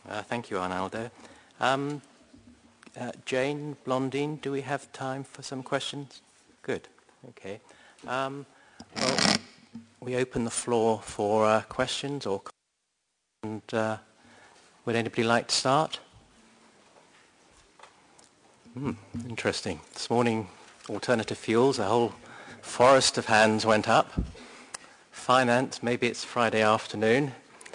Thank you, Arnaldo. Jane, Blondine, do we have time for some questions? Good. Okay. Well, we open the floor for questions or comments. And would anybody like to start? Interesting. This morning, alternative fuels, a whole forest of hands went up. Finance, maybe it's Friday afternoon.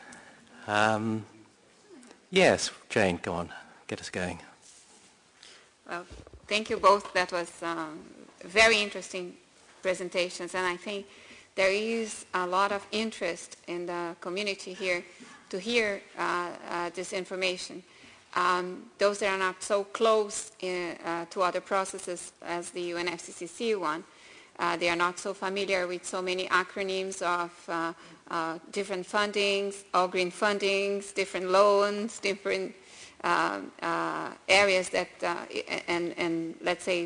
Yes, Jane, go on. Get us going. Well, thank you both. That was very interesting presentations, and I think there is a lot of interest in the community here to hear this information. Those that are not so close to other processes as the UNFCCC one, they are not so familiar with so many acronyms of different fundings, all green fundings, different loans, different areas that, and let's say,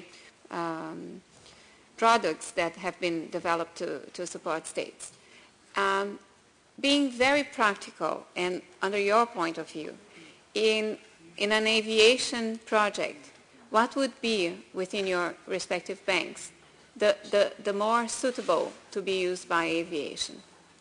products that have been developed to support states. Being very practical and under your point of view, in an aviation project, what would be within your respective banks the more suitable to be used by aviation?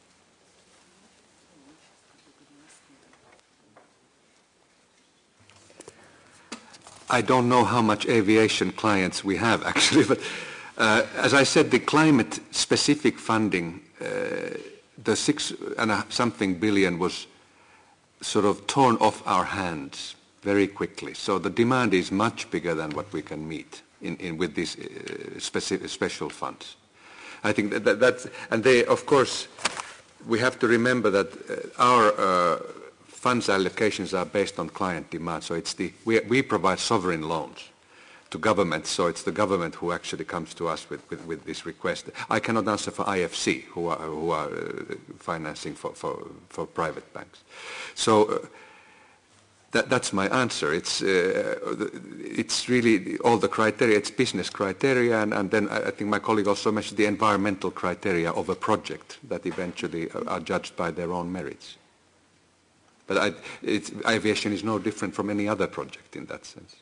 I don't know how much aviation clients we have actually, but as I said, the climate-specific funding, the 6-something billion was sort of torn off our hands very quickly. So the demand is much bigger than what we can meet with these special funds. I think that's, and they, of course, we have to remember that our funds allocations are based on client demand. So it's we provide sovereign loans to governments, so it's the government who actually comes to us with this request. I cannot answer for IFC, who are financing for private banks. So that's my answer. It's really all the criteria. It's business criteria, and then I think my colleague also mentioned the environmental criteria of a project that eventually are judged by their own merits. But aviation is no different from any other project in that sense.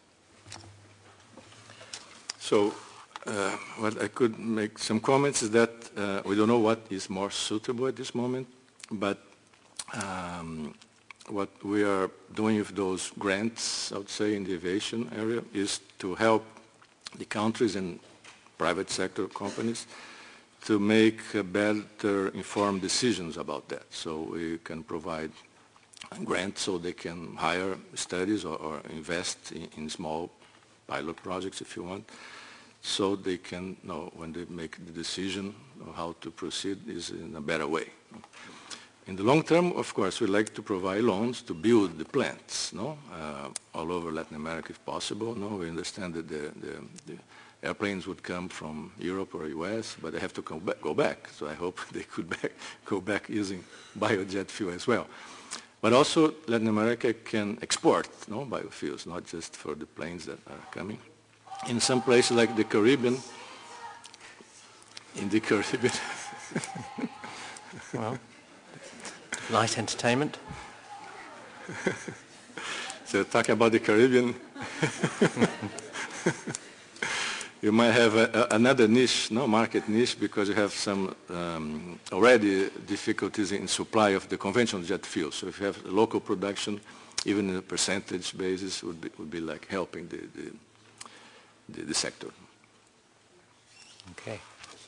So what I could make some comments is that we don't know what is more suitable at this moment, but what we are doing with those grants, I would say, in the aviation area is to help the countries and private sector companies to make better informed decisions about that. So we can provide grants so they can hire studies or invest in small pilot projects, if you want, so they can know when they make the decision of how to proceed is in a better way. In the long term, of course, we like to provide loans to build the plants, no? All over Latin America if possible. No? We understand that the airplanes would come from Europe or US, but they have to go back. So I hope they could go back using biojet fuel as well. But also Latin America can export biofuels, not just for the planes that are coming. In some places like the Caribbean, Well, light entertainment. So talking about the Caribbean, you might have another niche, market niche, because you have some already difficulties in supply of the conventional jet fuel. So if you have local production, even in a percentage basis, would be like helping the sector. Okay.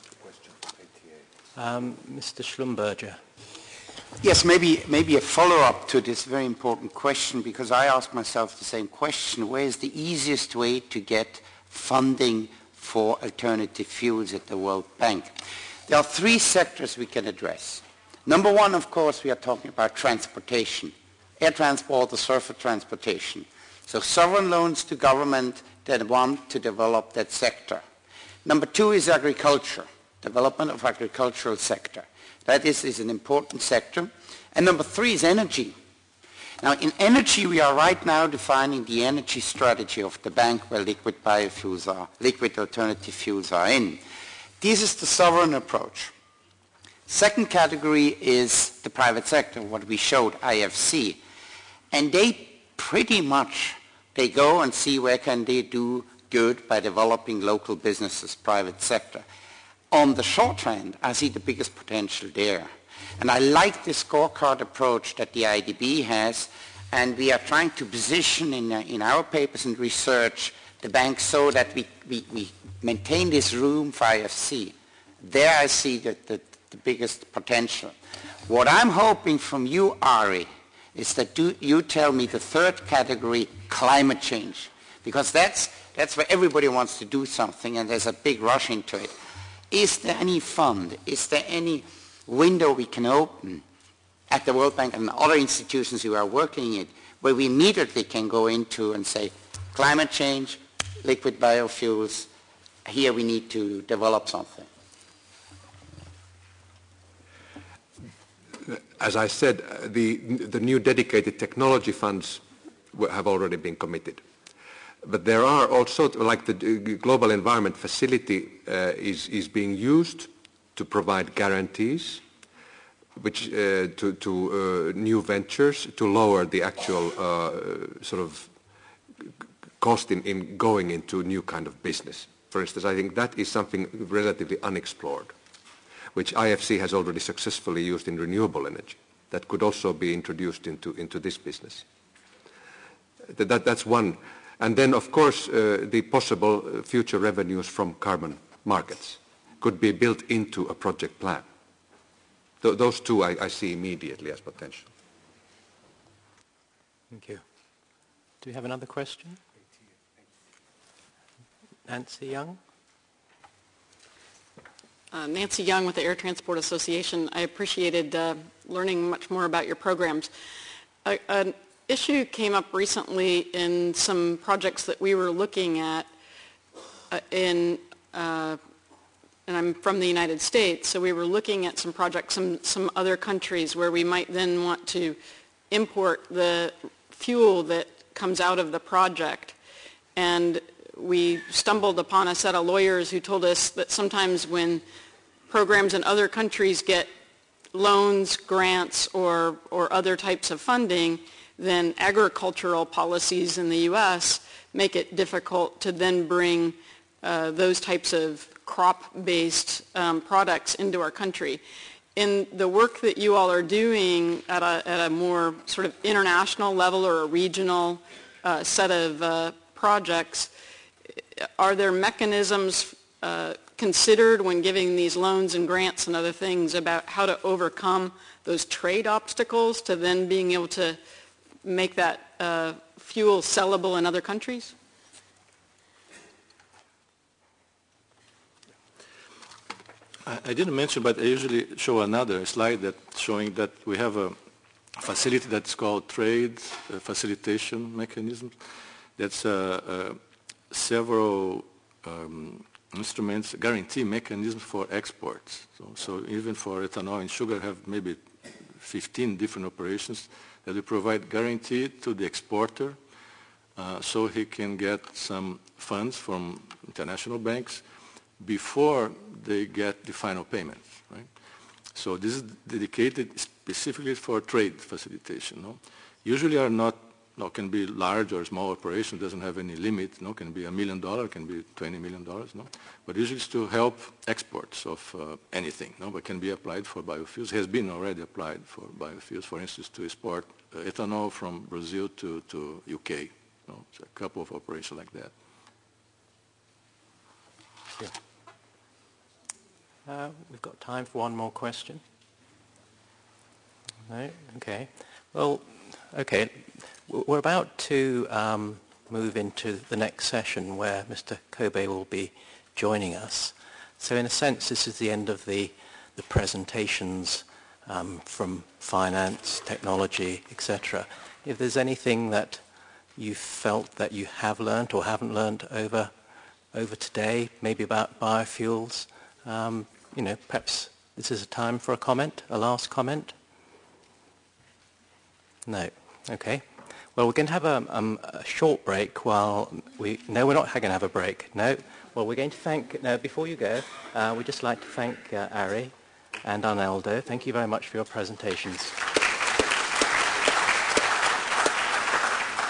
Mr. Schlumberger. Yes, maybe a follow-up to this very important question, because I ask myself the same question. Where is the easiest way to get funding for alternative fuels at the World Bank? There are three sectors we can address. Number one, of course, we are talking about transportation, air transport or surface transportation. So sovereign loans to government that want to develop that sector. Number two is agriculture, development of agricultural sector. That is an important sector. And number three is energy. Now, in energy, we are right now defining the energy strategy of the bank where liquid biofuels are, liquid alternative fuels are in. This is the sovereign approach. Second category is the private sector, what we showed, IFC. And they pretty much they go and see where can they do good by developing local businesses, private sector. On the short trend, I see the biggest potential there. And I like the scorecard approach that the IDB has, and we are trying to position in our papers and research the banks so that we maintain this room for IFC. There I see the biggest potential. What I'm hoping from you, Ari, is that you tell me the third category, climate change, because that's where everybody wants to do something and there's a big rush into it. Is there any fund? Is there any window we can open at the World Bank and other institutions who are working it where we immediately can go into and say, climate change, liquid biofuels, here we need to develop something? As I said, the new dedicated technology funds have already been committed. But there are also, like the Global Environment Facility is being used to provide guarantees which to new ventures to lower the actual sort of cost in going into new kind of business. For instance, I think that is something relatively unexplored, which IFC has already successfully used in renewable energy. That could also be introduced into this business. That's one. And then, of course, the possible future revenues from carbon markets could be built into a project plan. Those two I see immediately as potential. Thank you. Do we have another question? Nancy Young? Nancy Young with the Air Transport Association. I appreciated learning much more about your programs. An issue came up recently in some projects that we were looking at and I'm from the United States, so we were looking at some projects, some other countries where we might then want to import the fuel that comes out of the project. And we stumbled upon a set of lawyers who told us that sometimes when programs in other countries get loans, grants, or other types of funding, then agricultural policies in the U.S. make it difficult to then bring those types of crop-based products into our country. In the work that you all are doing at a more sort of international level or a regional set of projects, are there mechanisms considered when giving these loans and grants and other things about how to overcome those trade obstacles to then being able to make that fuel sellable in other countries? I didn't mention, but I usually show another slide that showing that we have a facility that's called trade facilitation mechanisms. That's several instruments, guarantee mechanisms for exports. So even for ethanol and sugar, have maybe 15 different operations that we provide guarantee to the exporter so he can get some funds from international banks before they get the final payment, right? So this is dedicated specifically for trade facilitation. No? Usually are not, can be large or small operation, doesn't have any limit, can be $1 million, can be $20 million, but usually it's to help exports of anything, but can be applied for biofuels, has been already applied for biofuels, for instance, to export ethanol from Brazil to UK. So a couple of operations like that. Yeah. We've got time for one more question. No? Okay. Well, okay. We're about to move into the next session where Mr. Kobe will be joining us. So in a sense, this is the end of the presentations from finance, technology, etc. If there's anything that you felt that you have learned or haven't learned over today, maybe about biofuels, perhaps this is a time for a comment, a last comment? No. Okay. Well, we're going to have a short break while no, we're not going to have a break. No. Well, we're going to thank, no, before you go, we'd just like to thank Ari and Arnaldo. Thank you very much for your presentations.